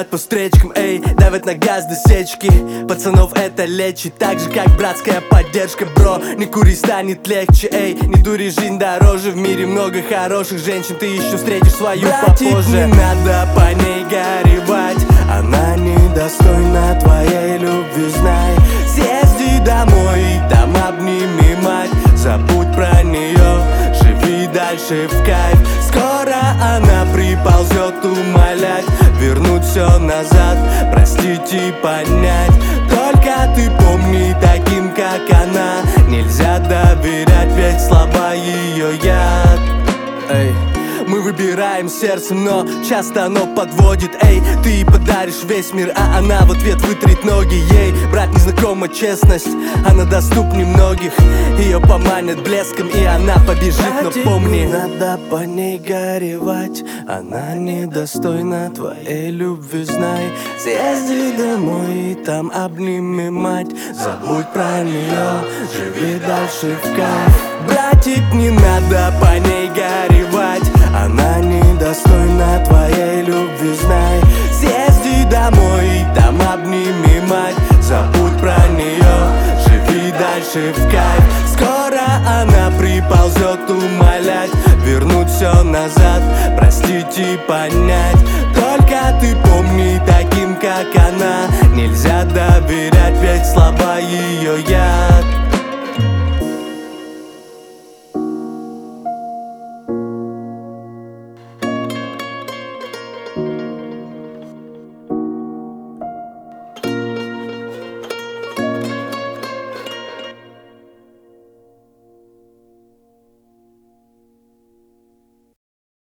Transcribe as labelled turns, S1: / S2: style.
S1: по встречкам, эй, давят на газ до сечки. Пацанов это лечит, так же как братская поддержка, бро. Не кури, станет легче, эй, не дури, жизнь дороже. В мире много хороших женщин, ты еще встретишь свою попозже. Не надо по ней горевать, она недостойна твоей любви, знай. Съезди домой и там обними мать. Забудь про нее, живи дальше в кайф. Скоро она приползет умолять вернуть все назад, простить и понять. Только ты помни, таким как она нельзя доверять, ведь слаба ее яд. Эй, мы выбираем сердцем, но часто оно подводит. Эй, ты подаришь весь мир, а она в ответ вытрет ноги. Ей, брат, незнакома честность, она доступнее многих. Ее поманят блеском, и она побежит, но помни, не надо по ней горевать, она недостойна твоей любви, знай. Съезди домой и там обними мать. Забудь про нее, живи дальше в кайф. Братик, не надо по ней горевать, она недостойна твоей любви, знай. Съезди домой и там обними мать. Забудь про нее, живи дальше в кайф. Скоро она приползет умолять вернуть все назад, простить и понять. Только ты помни, таким как она нельзя доверять, ведь слаба ее яд.